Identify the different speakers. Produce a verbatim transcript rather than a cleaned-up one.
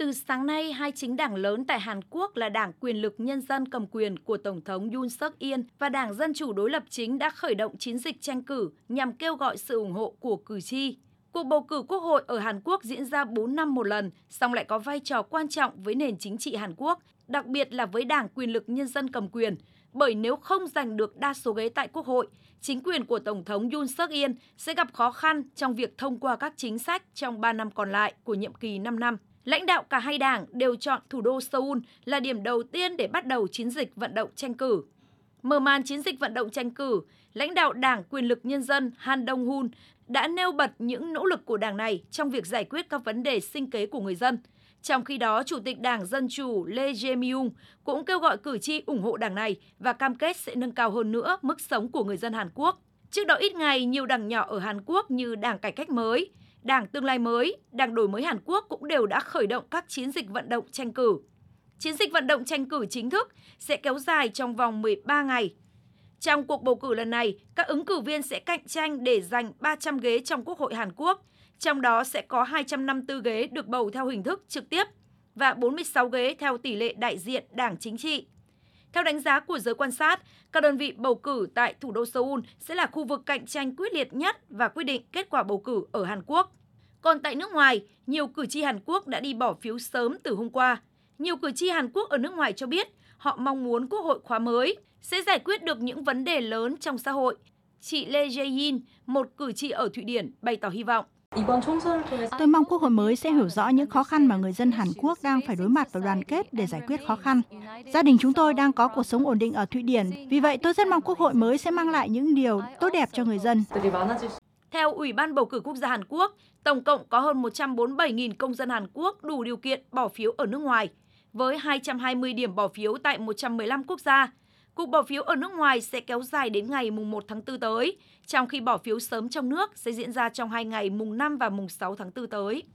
Speaker 1: Từ sáng nay, hai chính đảng lớn tại Hàn Quốc là Đảng Quyền lực Nhân dân cầm quyền của Tổng thống Yoon suk yeol và Đảng Dân chủ đối lập chính đã khởi động chiến dịch tranh cử nhằm kêu gọi sự ủng hộ của cử tri. Cuộc bầu cử quốc hội ở Hàn Quốc diễn ra bốn năm một lần, song lại có vai trò quan trọng với nền chính trị Hàn Quốc, đặc biệt là với Đảng Quyền lực Nhân dân cầm quyền. Bởi nếu không giành được đa số ghế tại Quốc hội, chính quyền của Tổng thống Yoon suk yeol sẽ gặp khó khăn trong việc thông qua các chính sách trong ba năm còn lại của nhiệm kỳ năm năm. Lãnh đạo cả hai đảng đều chọn thủ đô Seoul là điểm đầu tiên để bắt đầu chiến dịch vận động tranh cử. Mở màn chiến dịch vận động tranh cử, lãnh đạo Đảng Quyền lực Nhân dân Han Dong-hun đã nêu bật những nỗ lực của đảng này trong việc giải quyết các vấn đề sinh kế của người dân. Trong khi đó, Chủ tịch Đảng Dân chủ Lee Jae-myung cũng kêu gọi cử tri ủng hộ đảng này và cam kết sẽ nâng cao hơn nữa mức sống của người dân Hàn Quốc. Trước đó ít ngày, nhiều đảng nhỏ ở Hàn Quốc như Đảng Cải cách mới, Đảng Tương lai mới, Đảng Đổi mới Hàn Quốc cũng đều đã khởi động các chiến dịch vận động tranh cử. Chiến dịch vận động tranh cử chính thức sẽ kéo dài trong vòng mười ba ngày. Trong cuộc bầu cử lần này, các ứng cử viên sẽ cạnh tranh để giành ba trăm ghế trong Quốc hội Hàn Quốc, trong đó sẽ có hai trăm năm mươi tư ghế được bầu theo hình thức trực tiếp và bốn mươi sáu ghế theo tỷ lệ đại diện đảng chính trị. Theo đánh giá của giới quan sát, các đơn vị bầu cử tại thủ đô Seoul sẽ là khu vực cạnh tranh quyết liệt nhất và quyết định kết quả bầu cử ở Hàn Quốc. Còn tại nước ngoài, nhiều cử tri Hàn Quốc đã đi bỏ phiếu sớm từ hôm qua. Nhiều cử tri Hàn Quốc ở nước ngoài cho biết họ mong muốn Quốc hội khóa mới sẽ giải quyết được những vấn đề lớn trong xã hội. Chị Lee Jae-in, một cử tri ở Thụy Điển, bày tỏ hy vọng.
Speaker 2: Tôi mong Quốc hội mới sẽ hiểu rõ những khó khăn mà người dân Hàn Quốc đang phải đối mặt và đoàn kết để giải quyết khó khăn. Gia đình chúng tôi đang có cuộc sống ổn định ở Thụy Điển, vì vậy tôi rất mong Quốc hội mới sẽ mang lại những điều tốt đẹp cho người dân.
Speaker 1: Theo Ủy ban Bầu cử Quốc gia Hàn Quốc, tổng cộng có hơn một trăm bốn mươi bảy nghìn công dân Hàn Quốc đủ điều kiện bỏ phiếu ở nước ngoài, với hai trăm hai mươi điểm bỏ phiếu tại một trăm mười lăm quốc gia. Cuộc bỏ phiếu ở nước ngoài sẽ kéo dài đến ngày mùng một tháng tư tới, trong khi bỏ phiếu sớm trong nước sẽ diễn ra trong hai ngày mùng năm và mùng sáu tháng tư tới.